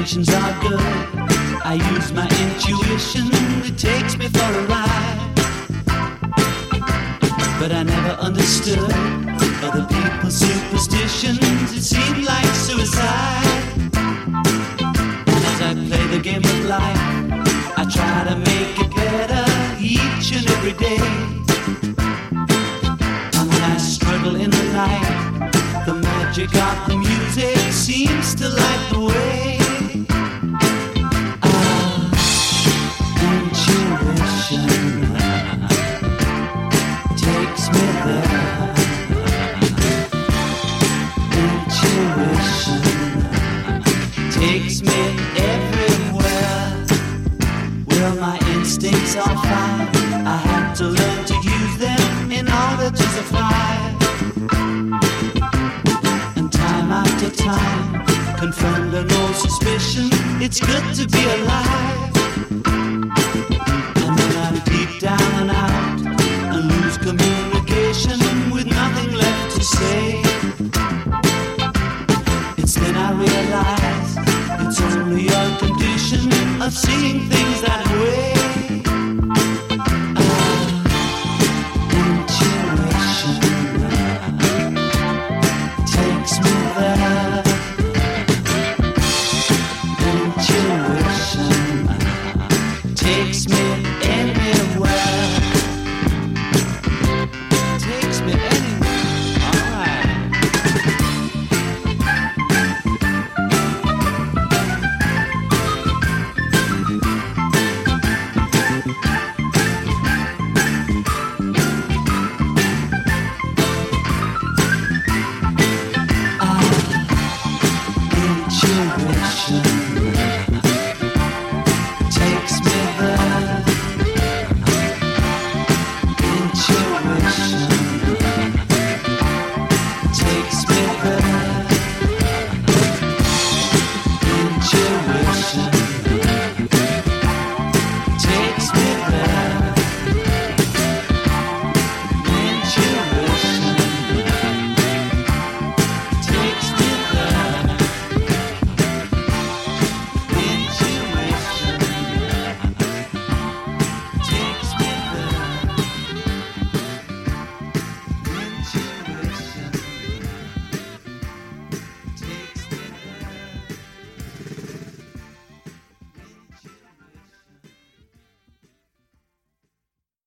intentions are good. I use my intuition, it takes me for a ride. But I never understood other people's superstitions. It seemed like suicide. And as I play the game of life, I try to make it better each and every day. And when I struggle in the night, the magic of the music seems to light the way. Intuition takes me there. Intuition takes me everywhere. Well, my instincts are fine. I had to learn to use them in order to survive. And time after time, confirmed and no suspicion, it's good to be alive. And then I'm deep down and out and lose communication with nothing left to say. It's then I realize it's only a condition of seeing things that